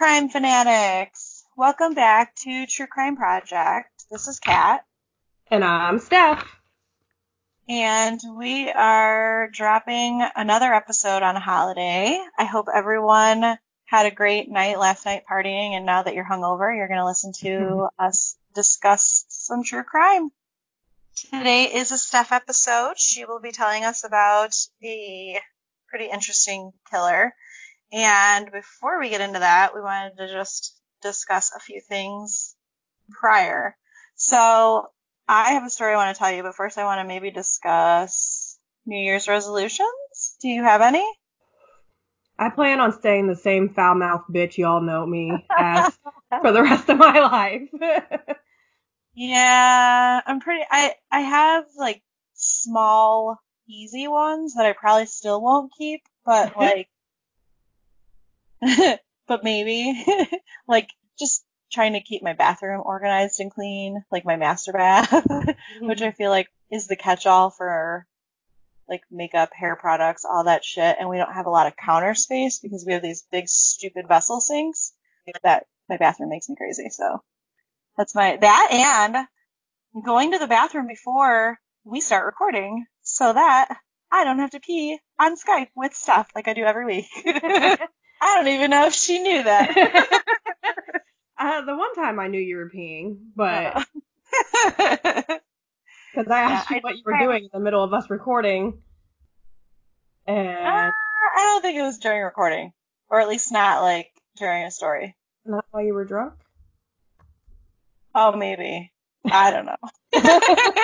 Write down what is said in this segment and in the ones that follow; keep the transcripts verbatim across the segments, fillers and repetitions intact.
crime fanatics! Welcome back to True Crime Project. This is Kat. And I'm Steph. And we are dropping another episode on a holiday. I hope everyone had a great night last night partying, and now that you're hungover, you're going to listen to mm-hmm. us discuss some true crime. Today is a Steph episode. She will be telling us about a pretty interesting killer. And before we get into that, we wanted to just discuss a few things prior. So I have a story I want to tell you, but first I want to maybe discuss New Year's resolutions. Do you have any? I plan on staying the same foul-mouthed bitch y'all know me as for the rest of my life. Yeah, I'm pretty, I, I have like small, easy ones that I probably still won't keep, but like, but maybe, like, just trying to keep my bathroom organized and clean, like my master bath, mm-hmm. which I feel like is the catch-all for, like, makeup, hair products, all that shit, and we don't have a lot of counter space because we have these big, stupid vessel sinks that my bathroom makes me crazy, so that's my, that, and going to the bathroom before we start recording so that I don't have to pee on Skype with Steph like I do every week. I don't even know if she knew that. uh, the one time I knew you were peeing, but because I asked yeah, you I what you were doing in the middle of us recording, and uh, I don't think it was during recording, or at least not like during a story. Not while you were drunk? Oh, maybe. I don't know.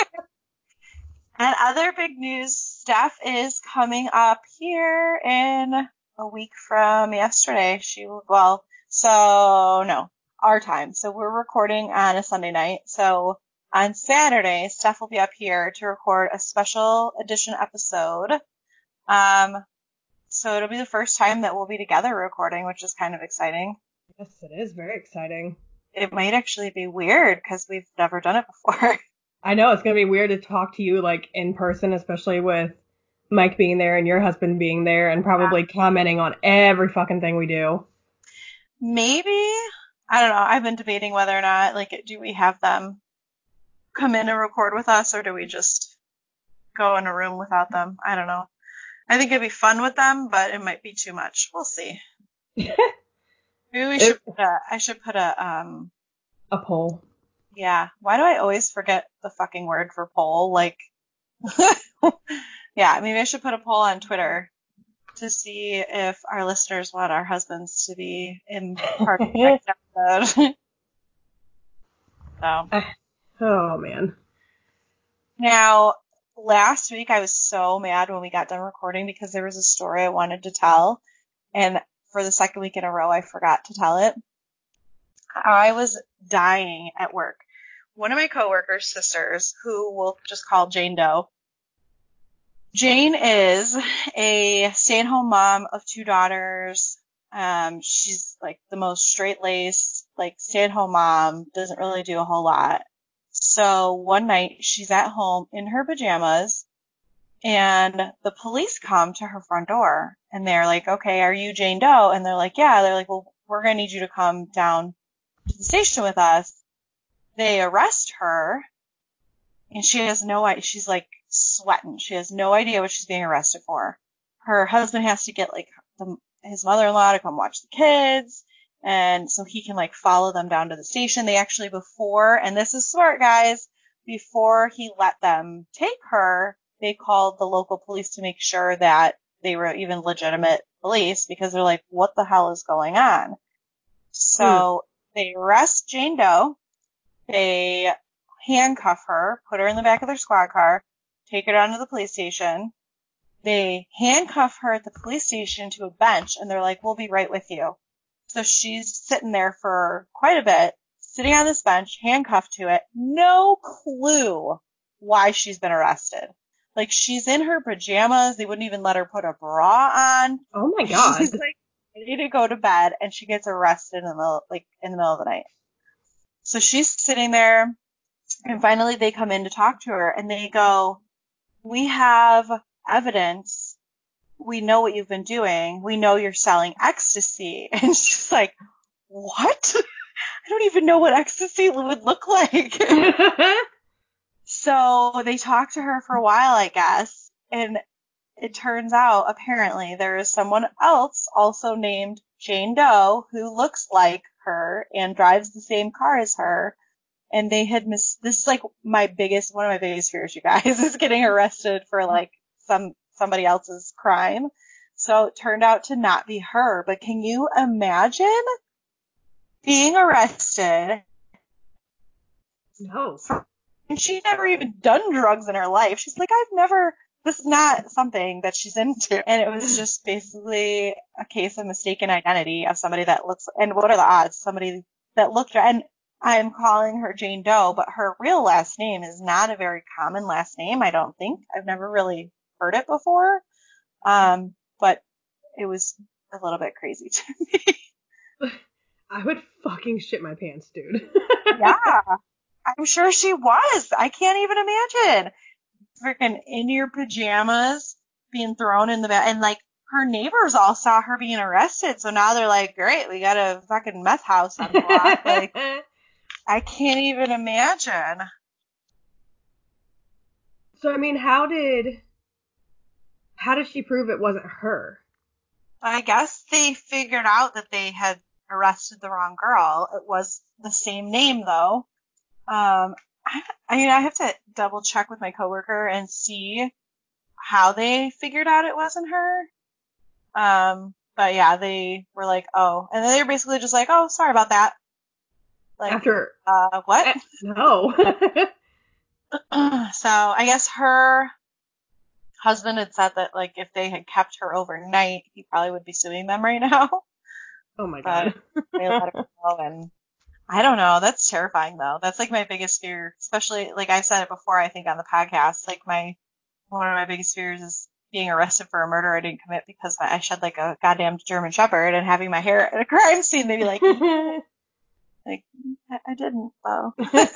And other big news, Steph is coming up here in a week from yesterday. She will, well, so no, our time. So we're recording on a Sunday night. So on Saturday, Steph will be up here to record a special edition episode. Um, so it'll be the first time that we'll be together recording, which is kind of exciting. Yes, it is very exciting. It might actually be weird because we've never done it before. I know, it's going to be weird to talk to you, like, in person, especially with Mike being there and your husband being there and probably yeah. commenting on every fucking thing we do. Maybe. I don't know. I've been debating whether or not, like, do we have them come in and record with us, or do we just go in a room without them? I don't know. I think it'd be fun with them, but it might be too much. We'll see. Maybe we should put a, I should put a, um... A poll. Yeah. Why do I always forget the fucking word for poll? Like, yeah, maybe I should put a poll on Twitter to see if our listeners want our husbands to be in part of the next episode. So. Oh, man. Now, last week I was so mad when we got done recording because there was a story I wanted to tell, and for the second week in a row I forgot to tell it. I was dying at work. One of my coworkers' sisters, who we'll just call Jane Doe. Jane is a stay-at-home mom of two daughters. Um, she's like the most straight-laced, like stay-at-home mom, doesn't really do a whole lot. So one night she's at home in her pajamas and the police come to her front door and they're like, okay, are you Jane Doe? And they're like, yeah. They're like, well, we're going to need you to come down to the station with us. They arrest her and she has no idea. She's like sweating. She has no idea what she's being arrested for. Her husband has to get like the, his mother-in-law to come watch the kids. And so he can like follow them down to the station. They actually before, and this is smart guys, before he let them take her, they called the local police to make sure that they were even legitimate police because they're like, what the hell is going on? So hmm. They arrest Jane Doe. They handcuff her, put her in the back of their squad car, take her down to the police station. They handcuff her at the police station to a bench and they're like, we'll be right with you. So she's sitting there for quite a bit, sitting on this bench, handcuffed to it, no clue why she's been arrested. Like, she's in her pajamas. They wouldn't even let her put a bra on. Oh, my God. She's, like, ready to go to bed, and she gets arrested in the middle, like, in the middle of the night. So she's sitting there, and finally they come in to talk to her, and they go, we have evidence. We know what you've been doing. We know you're selling ecstasy. And she's like, what? I don't even know what ecstasy would look like. So they talked to her for a while, I guess, and it turns out, apparently, there is someone else also named Jane Doe who looks like her and drives the same car as her. And they had mis- this is like my biggest, one of my biggest fears, you guys, is getting arrested for like some, somebody else's crime. So it turned out to not be her, but can you imagine being arrested? No. For, and she'd never even done drugs in her life. She's like, I've never, this is not something that she's into. And it was just basically a case of mistaken identity of somebody that looks, and what are the odds? Somebody that looked, and I'm calling her Jane Doe, but her real last name is not a very common last name, I don't think. I've never really heard it before. Um, but it was a little bit crazy to me. I would fucking shit my pants, dude. Yeah, I'm sure she was. I can't even imagine. Freaking in your pajamas, being thrown in the bed, and like her neighbors all saw her being arrested, so now they're like, great, we got a fucking meth house on the block. Like, I can't even imagine. So, I mean, how did, how did she prove it wasn't her? I guess they figured out that they had arrested the wrong girl. It was the same name, though. Um, I, I mean, I have to double check with my coworker and see how they figured out it wasn't her. Um, but yeah, they were like, oh, and then they were basically just like, oh, sorry about that. Like, After, uh, what? no. So I guess her husband had said that, like, if they had kept her overnight, he probably would be suing them right now. Oh my god. But they let her go, and I don't know. That's terrifying, though. That's like my biggest fear, especially, like I said it before, I think on the podcast, like my, one of my biggest fears is being arrested for a murder I didn't commit because I shed like a goddamn German Shepherd and having my hair at a crime scene. They'd be like, like, I, I didn't, though.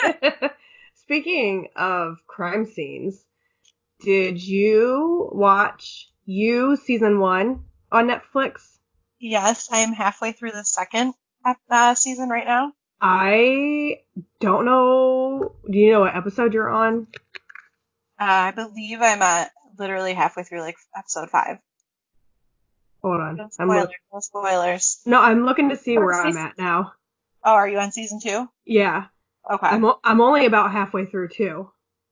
Speaking of crime scenes, did you watch You season one on Netflix? Yes, I am halfway through the second uh, season right now. I don't know. Do you know what episode you're on? Uh, I believe I'm at literally halfway through like episode five. Hold on. No I'm spoilers. look- no spoilers. no, I'm looking to see Oh, where I'm season- at now. Oh, are you on season two? Yeah. Okay. I'm o- I'm only about halfway through too.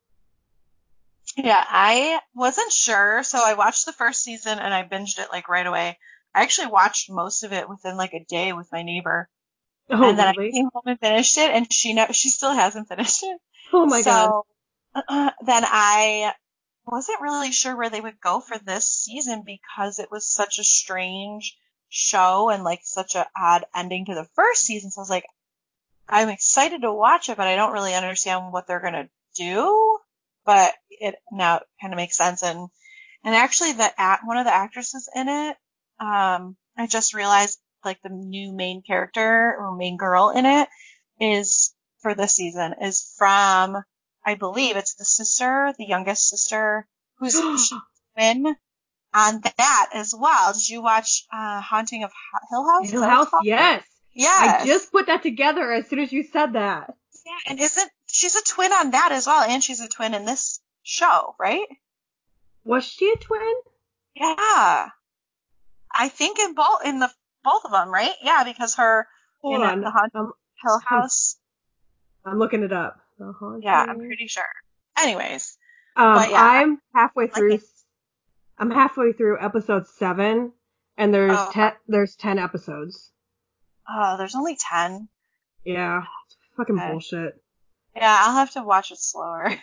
Yeah, I wasn't sure, so I watched the first season and I binged it like right away. I actually watched most of it within like a day with my neighbor. Oh, And then really? I came home and finished it, and she never, she still hasn't finished it. Oh my god. So uh, then I wasn't really sure where they would go for this season because it was such a strange show and like such an odd ending to the first season. So I was like, I'm excited to watch it, but I don't really understand what they're gonna do. But it now kind of makes sense. And and actually, the act, one of the actresses in it, um, I just realized like the new main character or main girl in it is for this season is from, I believe it's the sister, the youngest sister, who's she's twin on that as well. Did you watch uh, Haunting of Hill House? Hill House, yes. Yes. I just put that together as soon as you said that. Yeah, and isn't she's a twin on that as well, and she's a twin in this show, right? Was she a twin? Yeah, I think in both in the both of them, right? Yeah, because her Hold in on. the Haunted Um, Hill House. I'm looking it up. The Haunting. Yeah, I'm pretty sure. Anyways, Um, but yeah, I'm halfway like through. it. I'm halfway through episode seven, and there's Oh. ten. There's ten episodes. Oh, there's only ten. Yeah, it's fucking Okay. bullshit. Yeah, I'll have to watch it slower.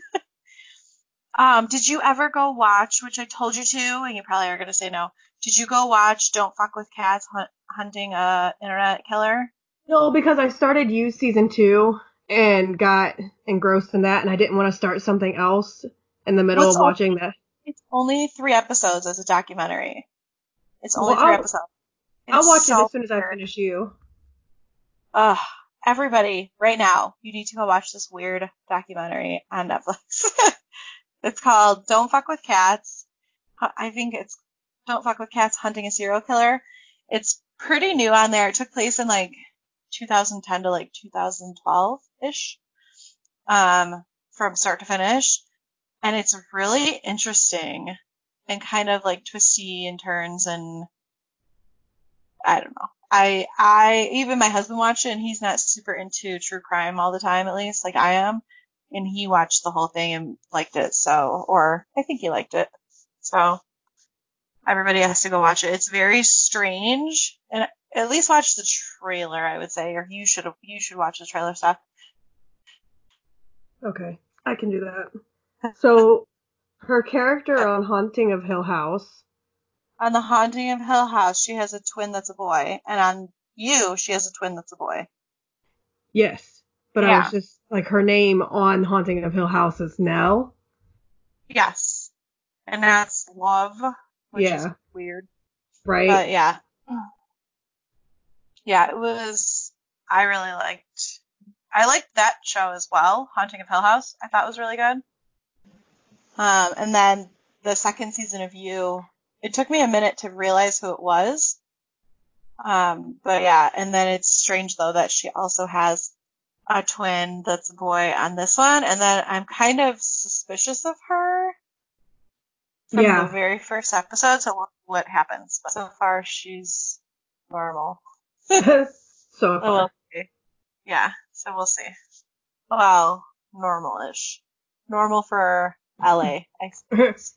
um, did you ever go watch, which I told you to, and you probably are gonna say no. Did you go watch Don't Fuck with Cats hunt, Hunting a Internet Killer? No, because I started You season two and got engrossed in that, and I didn't want to start something else in the middle What's of watching that. It's only three episodes as a documentary. It's only Well, three I'll, episodes. It's I'll watch so it as soon as I weird. finish You. Ugh. Everybody, right now, you need to go watch this weird documentary on Netflix. It's called Don't Fuck with Cats. I think it's Don't Fuck with Cats Hunting a Serial Killer. It's pretty new on there. It took place in like two thousand ten to like two thousand twelve-ish, um, from start to finish. And it's really interesting and kind of like twisty and turns, and I don't know. I, I, even my husband watched it, and he's not super into true crime all the time, at least, like I am. And he watched the whole thing and liked it, so, or I think he liked it. So, everybody has to go watch it. It's very strange, and at least watch the trailer, I would say, or you should, you should watch the trailer stuff. Okay, I can do that. So, her character on Haunting of Hill House. On The Haunting of Hill House, she has a twin that's a boy, and on You, she has a twin that's a boy. Yes, but yeah. I was just, like, her name on Haunting of Hill House is Nell. Yes. And that's Love, which yeah. is weird. Right. But yeah. Yeah, it was, I really liked, I liked that show as well, Haunting of Hill House. I thought was really good. Um, and then the second season of You, it took me a minute to realize who it was. Um, but yeah, and then it's strange though that she also has a twin that's a boy on this one, and then I'm kind of suspicious of her from yeah. the very first episode, so we'll see what happens. But so far, she's normal. so far. So we'll see. Yeah, so we'll see. Well, normal-ish. Normal for L A, I suppose.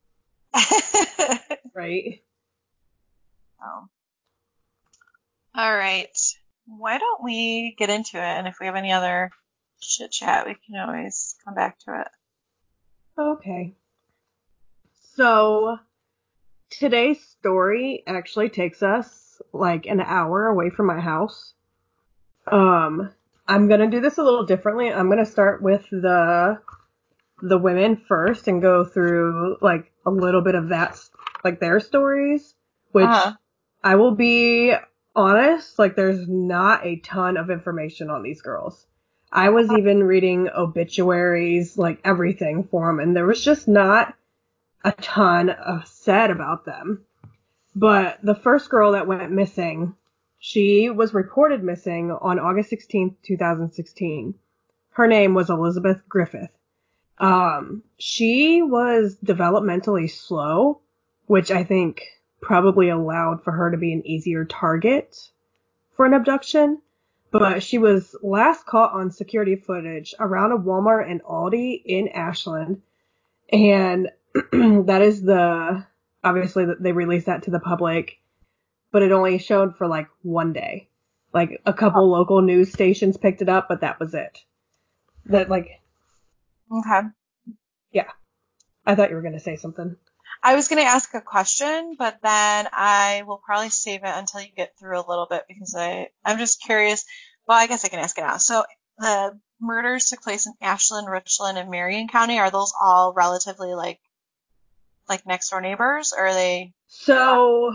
right. Um, all right. Why don't we get into it? And if we have any other chit chat, we can always come back to it. Okay. So, today's story actually takes us like an hour away from my house. Um, I'm gonna do this a little differently. I'm gonna start with the the women first and go through like a little bit of that, like their stories, which uh-huh. I will be honest, like there's not a ton of information on these girls. I was even reading obituaries, like everything for them, and there was just not a ton of said about them. But the first girl that went missing, she was reported missing on August sixteenth, twenty sixteen. Her name was Elizabeth Griffith. Um, she was developmentally slow, which I think probably allowed for her to be an easier target for an abduction. But she was last caught on security footage around a Walmart and Aldi in Ashland. And that is the, obviously they released that to the public, but it only showed for like one day. Like a couple local news stations picked it up, but that was it. That like, okay. Yeah. I thought you were going to say something. I was going to ask a question, but then I will probably save it until you get through a little bit because I, I'm just curious. Well, I guess I can ask it now. So the murders took place in Ashland, Richland, and Marion County. Are those all relatively like, like next door neighbors, or are they? So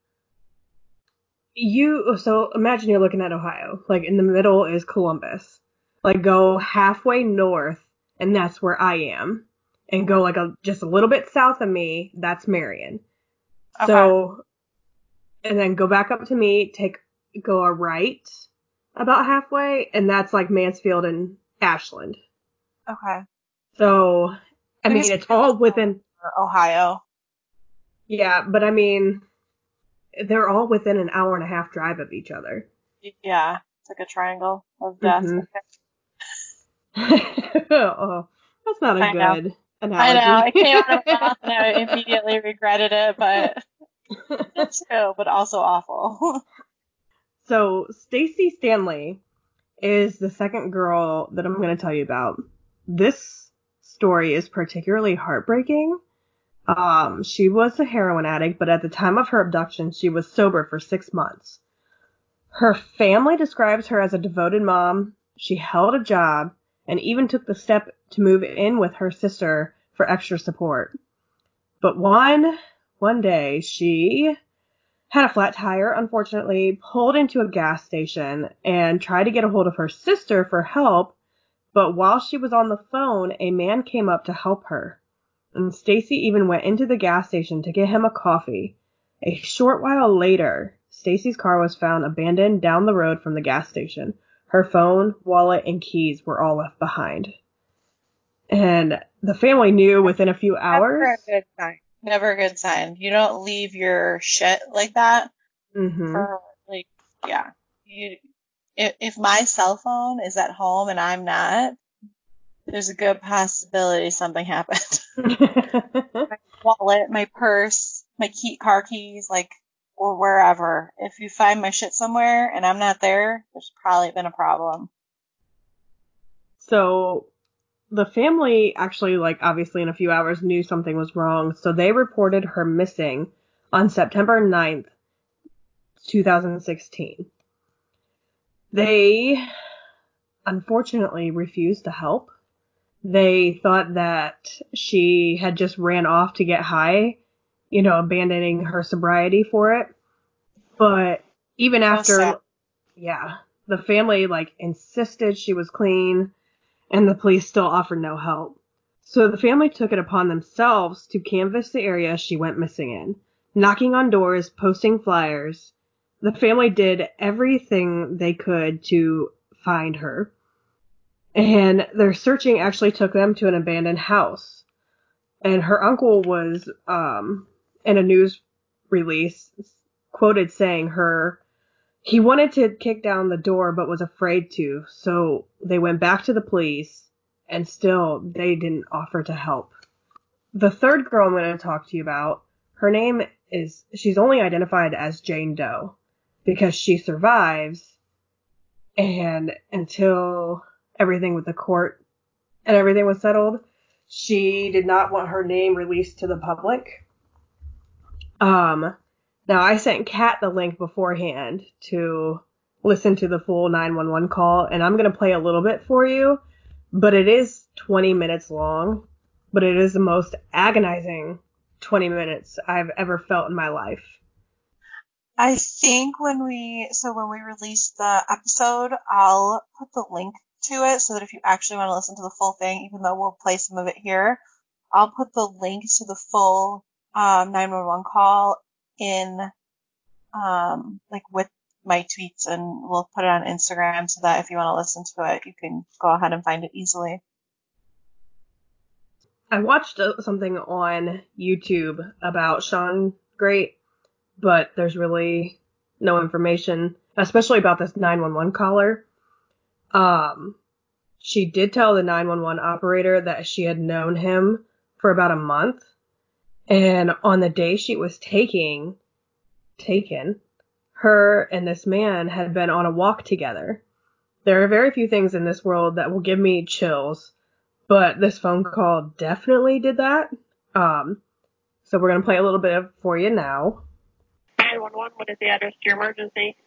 you, so imagine you're looking at Ohio. Like in the middle is Columbus. Like go halfway north, and that's where I am. And go like a just a little bit south of me, that's Marion. Okay. So, and then go back up to me, take go a right about halfway, and that's like Mansfield and Ashland. Okay. So, I mean, it's all within Ohio. Yeah, but I mean, they're all within an hour and a half drive of each other. Yeah, it's like a triangle of death. Mm-hmm. Oh, that's not a I good know. analogy. I know. It came out of my mouth and I immediately regretted it, but it's true, but also awful. So, Stacy Stanley is the second girl that I'm going to tell you about. This story is particularly heartbreaking. Um, she was a heroin addict, but at the time of her abduction, she was sober for six months. Her family describes her as a devoted mom. She held a job and even took the step to move in with her sister for extra support. But one, one day she had a flat tire, unfortunately, pulled into a gas station and tried to get a hold of her sister for help. But while she was on the phone, a man came up to help her. And Stacy even went into the gas station to get him a coffee. A short while later, Stacy's car was found abandoned down the road from the gas station. Her phone, wallet, and keys were all left behind. And the family knew within a few hours. Never a good sign. Never a good sign. You don't leave your shit like that. Mm-hmm. For, like, yeah. You, if, if my cell phone is at home and I'm not, there's a good possibility something happened. My wallet, my purse, my key, car keys, like, or wherever. If you find my shit somewhere and I'm not there, there's probably been a problem. So the family actually, like, obviously in a few hours knew something was wrong. So they reported her missing on September ninth, twenty sixteen. They unfortunately refused to help. They thought that she had just ran off to get high, you know, abandoning her sobriety for it. But even after, sad. yeah, the family, like, insisted she was clean, and the police still offered no help. So the family took it upon themselves to canvass the area she went missing in, knocking on doors, posting flyers. The family did everything they could to find her. And their searching actually took them to an abandoned house. And her uncle was, um, in a news release, quoted saying her, he wanted to kick down the door but was afraid to, so they went back to the police, and still they didn't offer to help. The third girl I'm going to talk to you about, her name is, she's only identified as Jane Doe, because she survives, and until everything with the court and everything was settled, she did not want her name released to the public. Um, now I sent Kat the link beforehand to listen to the full nine one one call, and I'm going to play a little bit for you, but it is twenty minutes long, but it is the most agonizing twenty minutes I've ever felt in my life. I think when we, so when we release the episode, I'll put the link to it so that if you actually want to listen to the full thing, even though we'll play some of it here, I'll put the link to the full um, nine one one call in, um, like with my tweets, and we'll put it on Instagram so that if you want to listen to it, you can go ahead and find it easily. I watched something on YouTube about Shawn Great, but there's really no information, especially about this nine one one caller. Um, she did tell the nine one one operator that she had known him for about a month, and on the day she was taking, taken, her and this man had been on a walk together. There are very few things in this world that will give me chills, but this phone call definitely did that. Um, so we're going to play a little bit for you now. nine one one, what is the address to your emergency?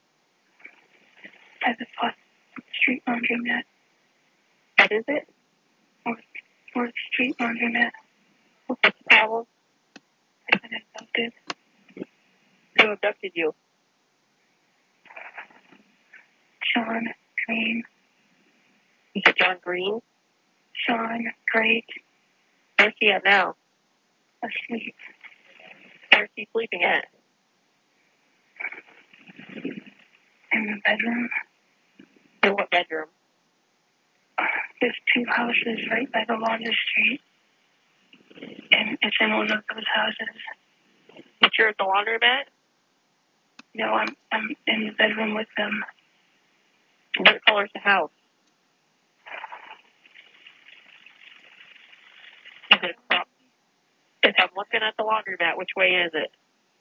By the fourth Street Laundromat. What is it? fourth Street Laundromat. What's the problem? I've been abducted. Who abducted you? Shawn Green. You said John Green? Shawn Great. Where's he at now? Asleep. Where's he sleeping at? In the bedroom. In what bedroom? There's two houses right by the Laundry Street. And it's in one of those houses. But you're at the laundromat? No, I'm I'm in the bedroom with them. What color's the house? Is it from? If I'm looking at the laundromat, which way is it?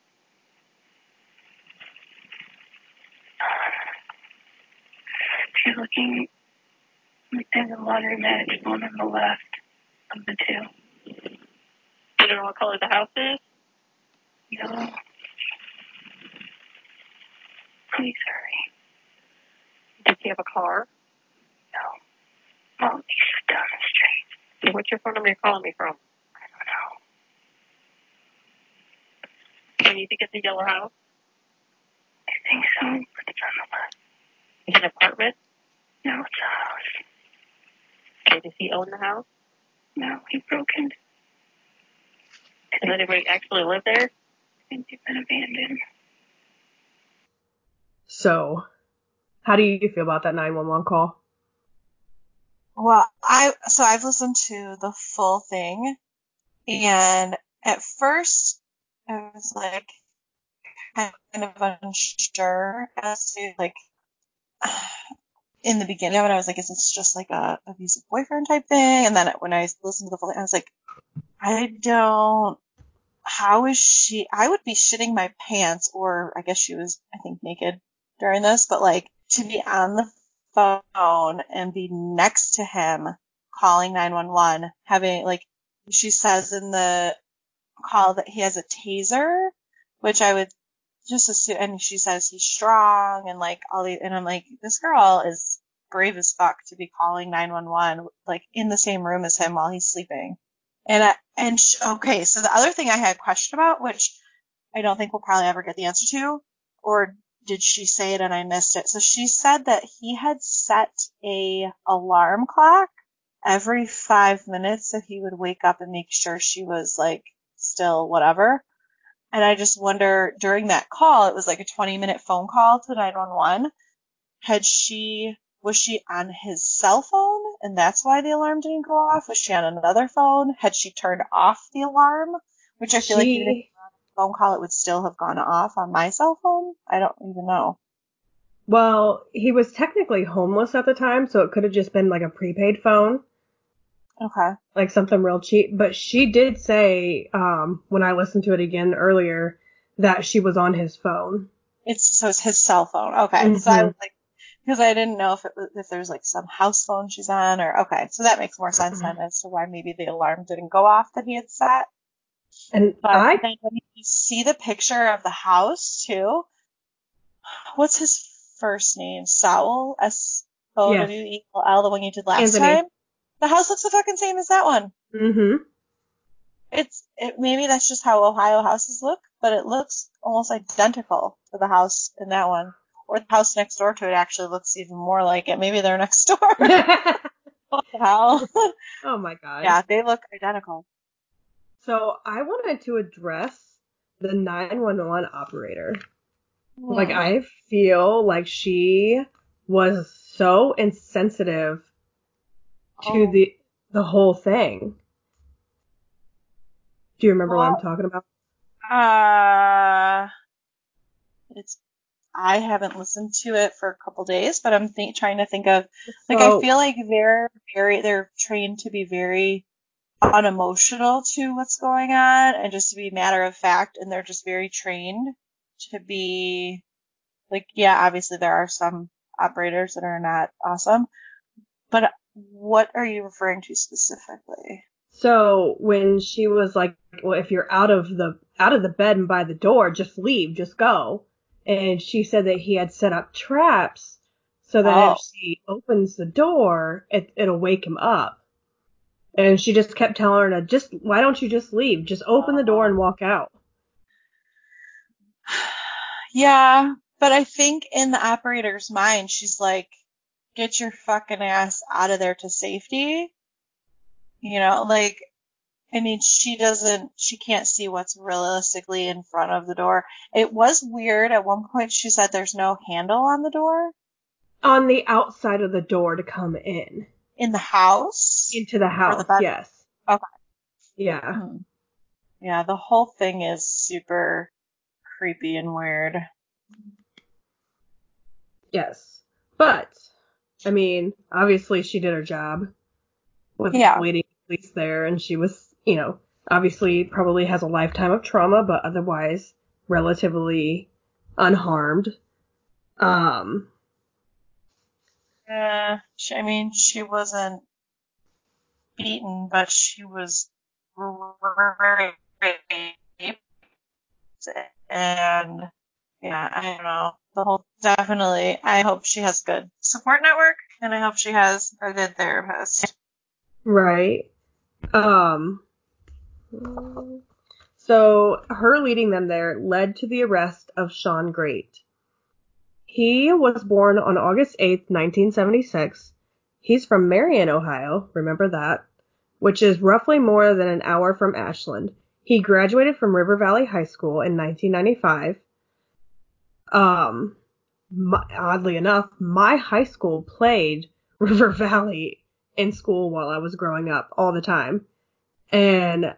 If you're looking in the laundromat, it's one on the left of the two. Do you know what color the house is? Yellow. Please hurry. Does he have a car? No. Oh, he's down the street. So what's your phone number you're calling me from? I don't know. Do you need to get the yellow house? I think so, but it's on the left. Is it an apartment? No, it's a house. Okay, does he own the house? No, he broke into. Does anybody actually live there? I think they've been abandoned. So, how do you feel about that nine one one call? Well, I so I've listened to the full thing, and at first I was like kind of unsure as to like in the beginning of it, I was like, is this just like a abusive boyfriend type thing? And then when I listened to the full thing, I was like, I don't. How is she? I would be shitting my pants, or I guess she was, I think, naked during this, but like to be on the phone and be next to him calling nine one one, having like, she says in the call that he has a taser, which I would just assume, and she says he's strong and like all the, and I'm like, this girl is brave as fuck to be calling nine one one like in the same room as him while he's sleeping. And I, and sh- okay, so the other thing I had a question about, which I don't think we'll probably ever get the answer to, or did she say it and I missed it? So she said that he had set a alarm clock every five minutes so he would wake up and make sure she was like still whatever. And I just wonder, during that call, it was like a twenty minute phone call to nine one one. Had she, was she on his cell phone and that's why the alarm didn't go off? Was she on another phone? Had she turned off the alarm? Which I feel like even if She, you were on a phone call, it would still have gone off on my cell phone. I don't even know. well, he was technically homeless at the time, so it could have just been like a prepaid phone, Okay. like something real cheap. But she did say, um, when I listened to it again earlier, that she was on his phone. It's, so it's his cell phone. Okay. So I Mm-hmm. was like, because I didn't know if it was, if there's like some house phone she's on or, okay. So that makes more sense then as to why maybe the alarm didn't go off that he had set. And But I, then when you see the picture of the house too, what's his first name? Saul? S O yes, W E L L, the one you did last Anthony. time? The house looks the fucking same as that one. Mm-hmm. It's, it, maybe that's just how Ohio houses look, but it looks almost identical to the house in that one. Or the house next door to it actually looks even more like it. Maybe they're next door. What the hell? Oh my God. Yeah, they look identical. So I wanted to address the nine one one operator. Like, Hmm. I feel like she was so insensitive to Oh, the the whole thing. Do you remember what I'm well, talking about? uh, it's, I haven't listened to it for a couple days, but I'm think, trying to think of, like, I So, feel like they're very, they're trained to be very unemotional to what's going on and just to be matter of fact, and they're just very trained to be, like, yeah, obviously there are some operators that are not awesome, but what are you referring to specifically? so when she was like, well, if you're out of the out of the bed and by the door, just leave, just go. And she said that he had set up traps so that if Oh, she opens the door, it, it'll wake him up. And she just kept telling her to just, why don't you just leave? Just open the door and walk out. yeah, but I think in the operator's mind, she's like, get your fucking ass out of there to safety. You know, like, I mean, she doesn't, she can't see what's realistically in front of the door. It was weird. At one point, she said there's no handle on the door On the outside of the door to come in. in the house Into the or the house, bedroom. yes. Okay. Yeah. Hmm. Yeah, the whole thing is super creepy and weird. Yes. But, I mean, obviously she did her job with Yeah. leading the police there, and she was, you know, obviously probably has a lifetime of trauma, but otherwise relatively unharmed. Um, Uh, she, I mean, she wasn't beaten, but she was raped. And yeah, I don't know. The whole, definitely, I hope she has good support network and I hope she has a good therapist. right. Um, so her leading them there led to the arrest of Sean Great. He was born on August eighth, nineteen seventy-six. He's from Marion, Ohio. Remember that? Which is roughly more than an hour from Ashland. He graduated from River Valley High School in nineteen ninety-five. Um, my, oddly enough, my high school played River Valley in school while I was growing up all the time. And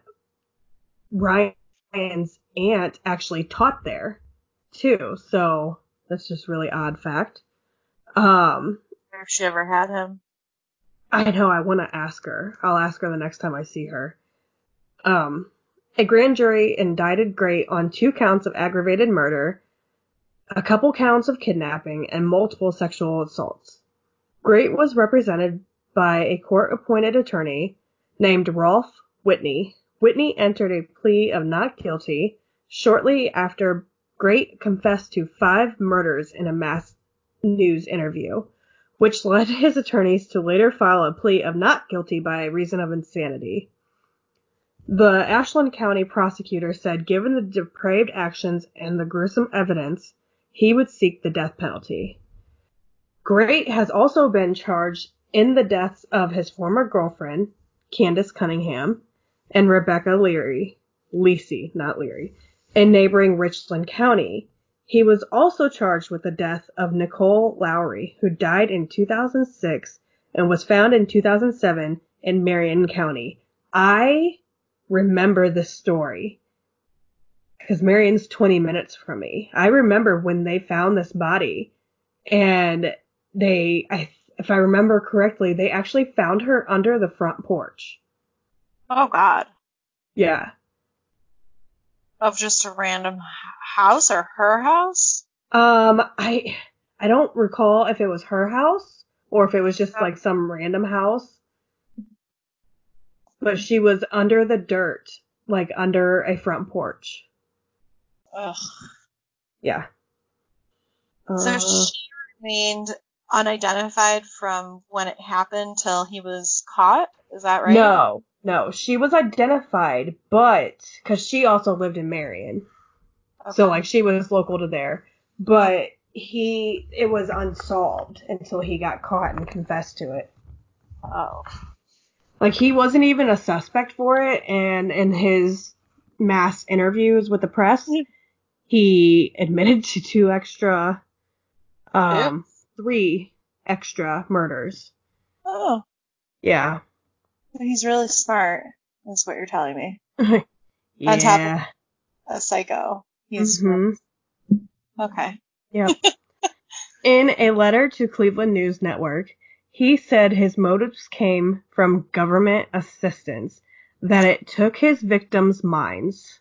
Ryan's aunt actually taught there too. So that's just really odd fact. Um, If she ever had him. I know, I want to ask her. I'll ask her the next time I see her. Um, a grand jury indicted Great on two counts of aggravated murder, a couple counts of kidnapping, and multiple sexual assaults. Great was represented by a court-appointed attorney named Rolf Whitney. Whitney entered a plea of not guilty shortly after Great confessed to five murders in a mass news interview, which led his attorneys to later file a plea of not guilty by reason of insanity. The Ashland County prosecutor said given the depraved actions and the gruesome evidence, he would seek the death penalty. Great has also been charged in the deaths of his former girlfriend, Candace Cunningham, and Rebecca Leary, Leacey, not Leary, in neighboring Richland County. He was also charged with the death of Nicole Lowry, who died in two thousand six and was found in two thousand seven in Marion County. I remember this story because Marion's twenty minutes from me. I remember when they found this body, and they, I, if I remember correctly, they actually found her under the front porch. Oh, God. Yeah. Of just a random house or her house? Um, I, I don't recall if it was her house or if it was just like some random house. But she was under the dirt, like under a front porch. Ugh. Yeah. So Uh, she remained unidentified from when it happened till he was caught? Is that right? No, no. She was identified, but, because she also lived in Marion. Okay. So, like, she was local to there. But he, it was unsolved until he got caught and confessed to it. Oh. Like, he wasn't even a suspect for it, and in his mass interviews with the press, he admitted to two extra, um, Oops. three extra murders. Oh. Yeah. He's really smart, is what you're telling me. Yeah. On top of a psycho. He's Mm-hmm. Okay. Yep. In a letter to Cleveland News Network, he said his motives came from government assistance, that it took his victims' minds.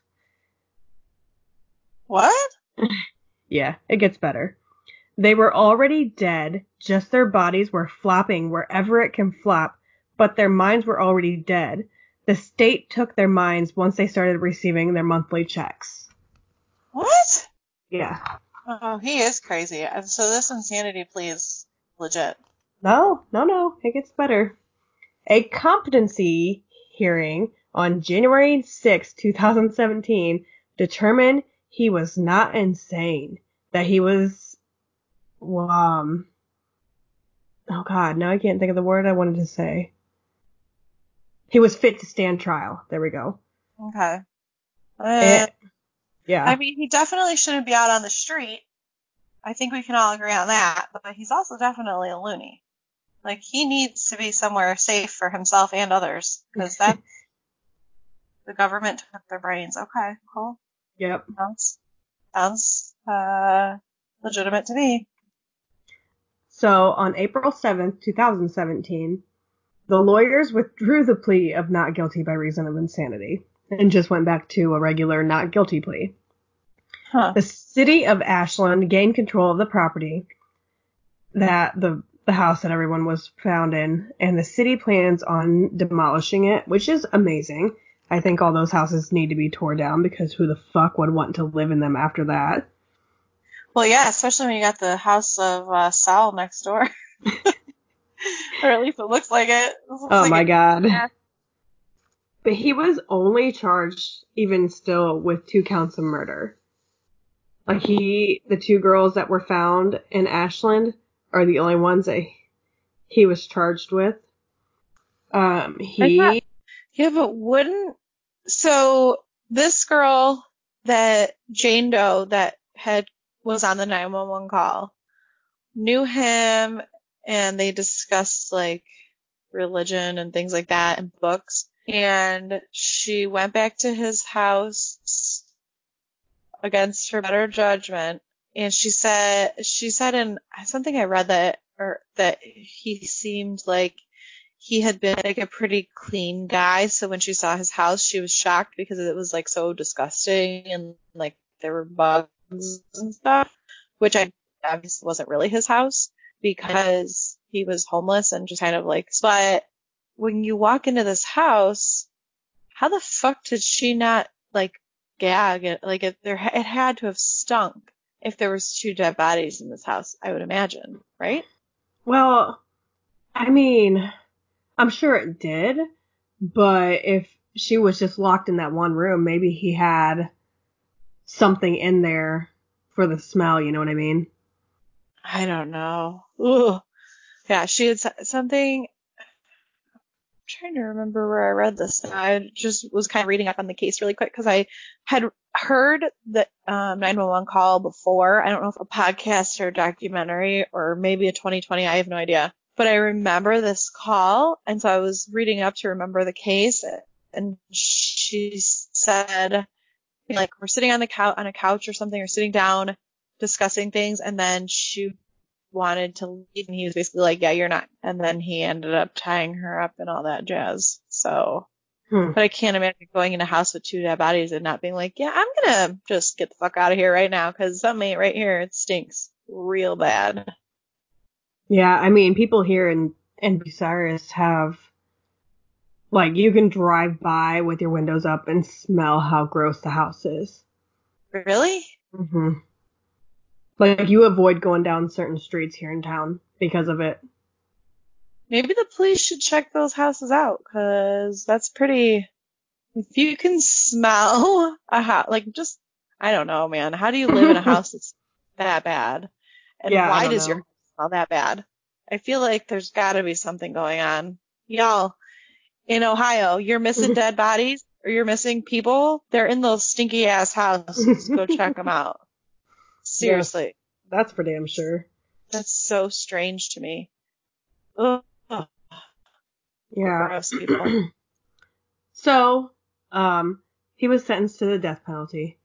What? Yeah, it gets better. They were already dead, just their bodies were flopping wherever it can flop, but their minds were already dead. The state took their minds once they started receiving their monthly checks. What? Yeah. Oh, he is crazy. And so this insanity plea is legit. No, no, no, it gets better. A competency hearing on January sixth, twenty seventeen determined he was not insane, that he was, um, oh god, now I can't think of the word I wanted to say. He was fit to stand trial. There we go. Okay. Uh, It, yeah. I mean, he definitely shouldn't be out on the street. I think we can all agree on that. But he's also definitely a loony. Like, he needs to be somewhere safe for himself and others. Because that's the government took their brains. Okay, cool. Yep. Sounds, sounds uh, legitimate to me. So on April seventh, twenty seventeen, the lawyers withdrew the plea of not guilty by reason of insanity and just went back to a regular not guilty plea. Huh. The city of Ashland gained control of the property that the the house that everyone was found in, and the city plans on demolishing it, which is amazing. I think all those houses need to be torn down because who the fuck would want to live in them after that? Well, yeah, especially when you got the house of uh, Sal next door. Or at least it looks like it. It looks Oh like my it. god. Yeah. But he was only charged, even still, with two counts of murder. Like he, the two girls that were found in Ashland are the only ones that he was charged with. Um, he, Yeah, but wouldn't, so this girl that Jane Doe that had, was on the nine one one call, knew him and they discussed like religion and things like that and books. And she went back to his house against her better judgment. And she said, she said in something I read that, or that he seemed like he had been like a pretty clean guy. So when she saw his house, she was shocked because it was like so disgusting and like there were bugs and stuff, which I obviously wasn't really his house because he was homeless and just kind of like, but when you walk into this house, how the fuck did she not like gag it? Like it, there, it had to have stunk if there was two dead bodies in this house, I would imagine, right? Well, I mean, I'm sure it did, but if she was just locked in that one room, maybe he had something in there for the smell, you know what I mean? I don't know. Ooh. Yeah, she had something. I'm trying to remember where I read this. I just was kind of reading up on the case really quick because I had heard the um, nine one one call before. I don't know if a podcast or a documentary or maybe a twenty twenty. I have no idea. But I remember this call, and so I was reading up to remember the case, and she said, like, we're sitting on the couch on a couch or something, or sitting down discussing things, and then she wanted to leave, and he was basically like, yeah, you're not. And then he ended up tying her up and all that jazz. So, Hmm. but I can't imagine going in a house with two dead bodies and not being like, yeah, I'm gonna just get the fuck out of here right now because something ain't right here. It stinks real bad. Yeah, I mean, people here in, in Bucyrus have, like, you can drive by with your windows up and smell how gross the house is. Really? Mm-hmm. Like, you avoid going down certain streets here in town because of it. Maybe the police should check those houses out because that's pretty. If you can smell a house, like just, I don't know, man. How do you live in a house that's that bad? And Yeah, I why don't does your know. house smell that bad? I feel like there's got to be something going on. Y'all, in Ohio, you're missing dead bodies or you're missing people. They're in those stinky ass houses. Go check them out. Yes, Seriously. that's for damn sure. That's so strange to me. Ugh. Yeah. Gross people. So, um, he was sentenced to the death penalty.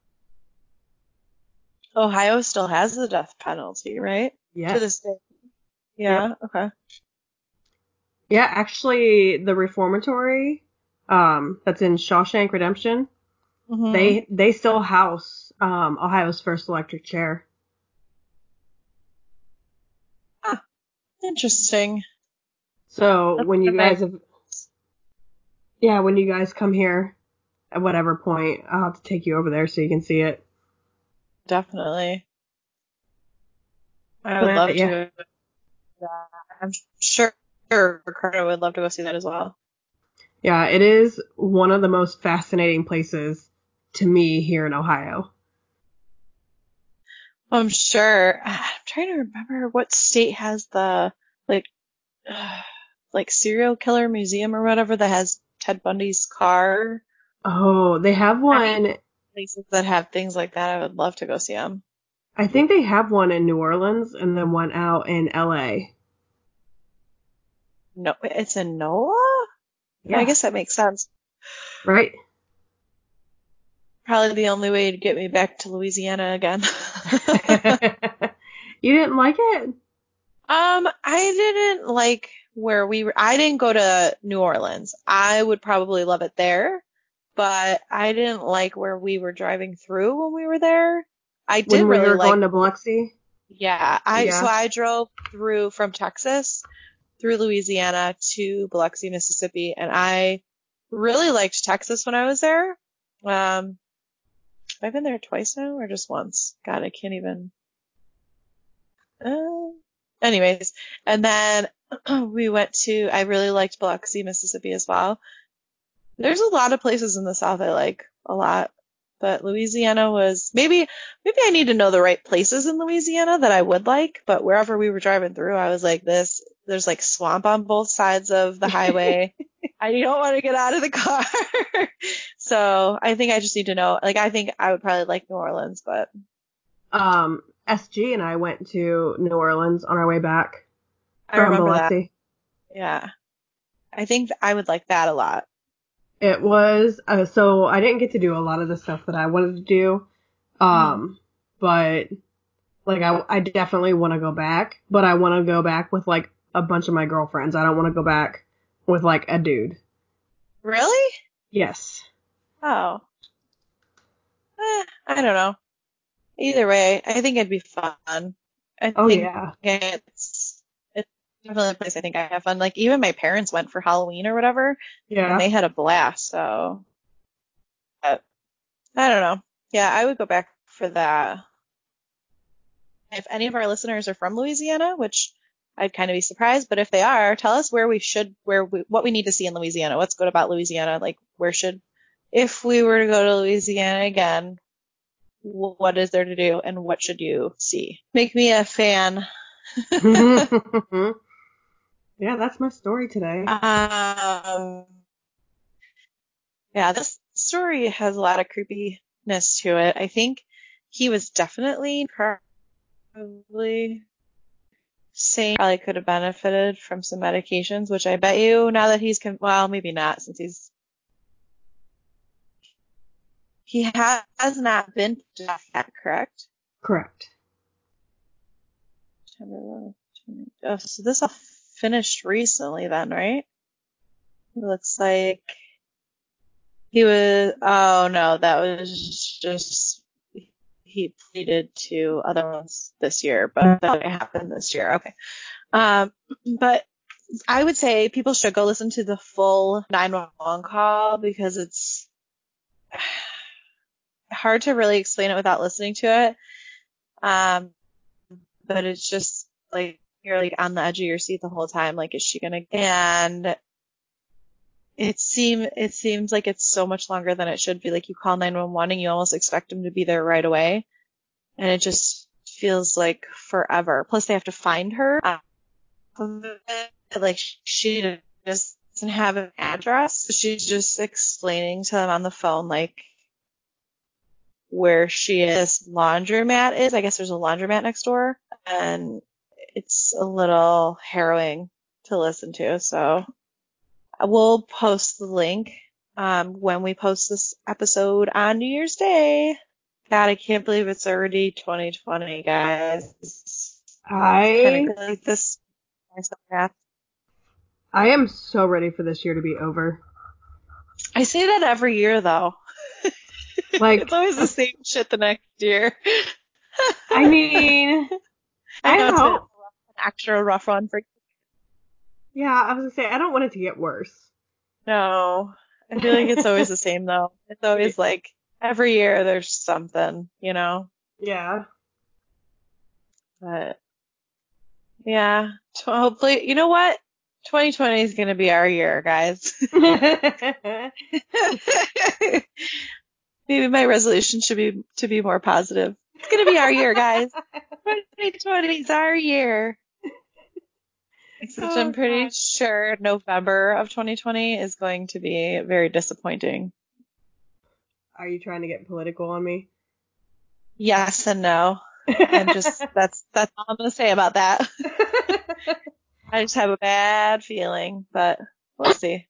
Ohio still has the death penalty, right? Yes. To this day. Yeah, Yep. okay. Yeah, actually, the reformatory, um, that's in Shawshank Redemption, Mm-hmm. they they still house um Ohio's first electric chair. Ah, interesting. So That's when you nice. guys have, yeah, when you guys come here at whatever point, I'll have to take you over there so you can see it. Definitely. I would But love yeah, to. I'm sure Ricardo would love to go see that as well. yeah, it is one of the most fascinating places to me here in Ohio. I'm sure. I'm trying to remember what state has the like uh, like serial killer museum or whatever that has Ted Bundy's car. Oh, they have one. Places that have things like that, I would love to go see them. I think they have one in New Orleans and then one out in L A. No, it's in NOLA? Yeah. I guess that makes sense. Right? Probably the only way to get me back to Louisiana again. You didn't like it? Um, I didn't like where we were. I didn't go to New Orleans. I would probably love it there, but I didn't like where we were driving through when we were there. I did When we really were like, going to Biloxi? yeah, I, so Yeah. I drove through from Texas through Louisiana to Biloxi, Mississippi, and I really liked Texas when I was there. Um, I've been there twice now or just once. God, I can't even. Uh, anyways, and then we went to, I really liked Biloxi, Mississippi as well. There's a lot of places in the South I like a lot, but Louisiana was, maybe, maybe I need to know the right places in Louisiana that I would like, but wherever we were driving through, I was like, this, there's like swamp on both sides of the highway. I don't want to get out of the car. So I think I just need to know, like, I think I would probably like New Orleans, but. Um, S G and I went to New Orleans on our way back I from remember that. Biloxi. Yeah. I think I would like that a lot. It was, uh, so I didn't get to do a lot of the stuff that I wanted to do. Um, but like I, I definitely want to go back, but I want to go back with like a bunch of my girlfriends. I don't want to go back with like a dude. Really? Yes. Oh. Eh, I don't know. Either way, I think it'd be fun. I Oh think yeah. it's it's definitely a place I think I have fun. Like even my parents went for Halloween or whatever, and Yeah. they had a blast. So, but I don't know. Yeah, I would go back for that. If any of our listeners are from Louisiana, which I'd kind of be surprised, but if they are, tell us where we should, where we, what we need to see in Louisiana. What's good about Louisiana? Like where should, if we were to go to Louisiana again, what is there to do and what should you see? Make me a fan. Yeah, that's my story today. Um, yeah, this story has a lot of creepiness to it. I think he was definitely probably sane, probably could have benefited from some medications, which I bet you now that he's, con- well, maybe not since he's, he has not been to death yet, correct? Correct. Oh, so this all finished recently then, right? It looks like he was, oh no, that was just, he pleaded to other ones this year, but that happened this year. Okay. Um, but I would say people should go listen to the full nine one one call because it's hard to really explain it without listening to it. Um, but it's just like, you're like on the edge of your seat the whole time. Like, is she gonna, and It seem it seems like it's so much longer than it should be. Like you call nine one one and you almost expect them to be there right away, and it just feels like forever. Plus they have to find her. Um, like she just doesn't have an address. She's just explaining to them on the phone like where she is. Laundromat is. I guess there's a laundromat next door, and it's a little harrowing to listen to. So. We'll post the link um, when we post this episode on New Year's Day. God, I can't believe it's already twenty twenty, guys. I Kind of like this. I am so ready for this year to be over. I say that every year, though. Like it's always the same shit the next year. I mean, I know I it's been don't. an actual rough one for. Yeah, I was gonna say I don't want it to get worse. No, I feel like it's always the same though. It's always like every year there's something, you know. Yeah. But yeah, so hopefully, you know what? twenty twenty is gonna be our year, guys. Maybe my resolution should be to be more positive. It's gonna be our year, guys. twenty twenty is our year. Except Oh, I'm pretty God. sure November of twenty twenty is going to be very disappointing. Are you trying to get political on me? Yes and no. I'm just that's that's all I'm gonna say about that. I just have a bad feeling, but we'll see.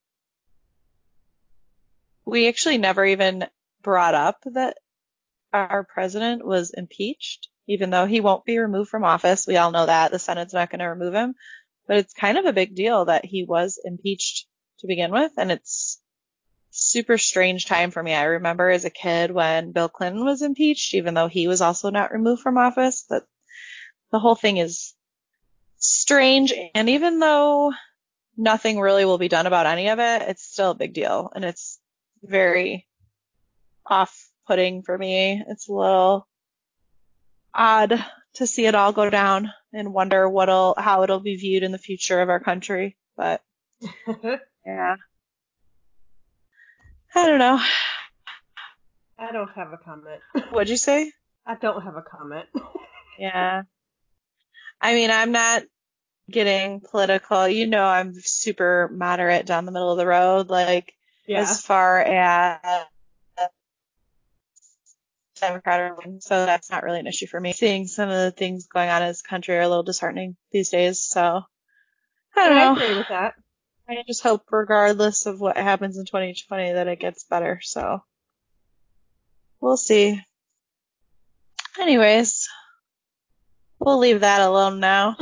We actually never even brought up that our president was impeached, even though he won't be removed from office. We all know that. The Senate's not going to remove him. But it's kind of a big deal that he was impeached to begin with, and it's super strange time for me. I remember as a kid when Bill Clinton was impeached, even though he was also not removed from office, that the whole thing is strange. And even though nothing really will be done about any of it, it's still a big deal. And it's very off-putting for me. It's a little odd to see it all go down and wonder what'll, how it'll be viewed in the future of our country. But yeah, I don't know. I don't have a comment. What'd you say? I don't have a comment. Yeah. I mean, I'm not getting political. You know, I'm super moderate down the middle of the road. Like, Yeah. as far as Democrat, so that's not really an issue for me. Seeing some of the things going on in this country are a little disheartening these days, so I don't Yeah, know. I agree with that. I just hope, regardless of what happens in twenty twenty, that it gets better, so we'll see. Anyways, we'll leave that alone now.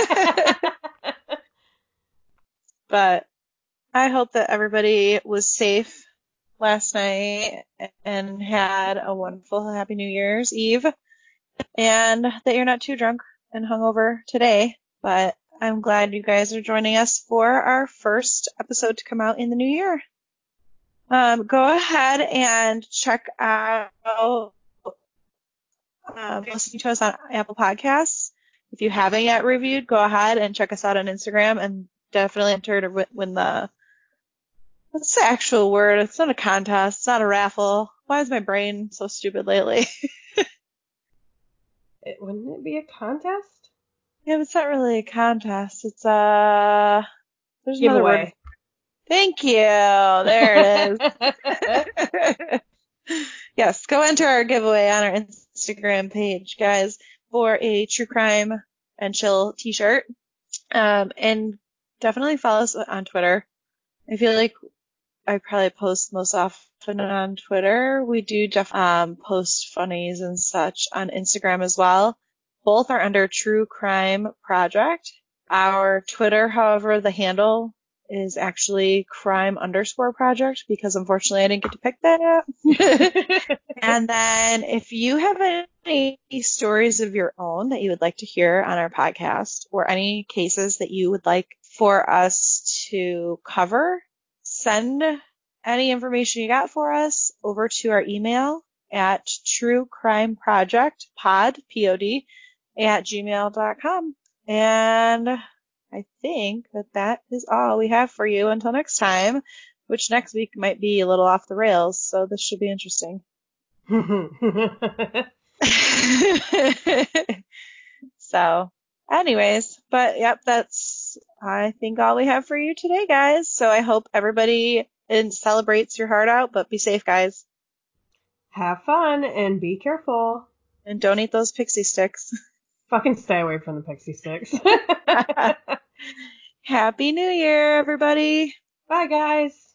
But I hope that everybody was safe last night and had a wonderful Happy New Year's Eve, and that you're not too drunk and hungover today. But I'm glad you guys are joining us for our first episode to come out in the new year. Um, go ahead and check out um, listening to us on Apple Podcasts. If you haven't yet reviewed, go ahead and check us out on Instagram and definitely enter to win the, what's the actual word? It's not a contest. It's not a raffle. Why is my brain so stupid lately? It, wouldn't it be a contest? Yeah, but it's not really a contest. It's a, there's another word. Giveaway. Thank you. There it is. Yes, go enter our giveaway on our Instagram page, guys, for a True Crime and Chill t-shirt. Um, and definitely follow us on Twitter. I feel like I probably post most often on Twitter. We do def- um, post funnies and such on Instagram as well. Both are under True Crime Project. Our Twitter, however, the handle is actually crime underscore project because unfortunately I didn't get to pick that up. And then if you have any stories of your own that you would like to hear on our podcast or any cases that you would like for us to cover, send any information you got for us over to our email at truecrimeprojectpod, P O D, at gmail dot com. And I think that that is all we have for you until next time, which next week might be a little off the rails, so this should be interesting. So, anyways, but yep, that's, I think, all we have for you today, guys. So I hope everybody and celebrates your heart out, but be safe, guys. Have fun and be careful. And don't eat those pixie sticks. Fucking stay away from the pixie sticks. Happy New Year, everybody. Bye, guys.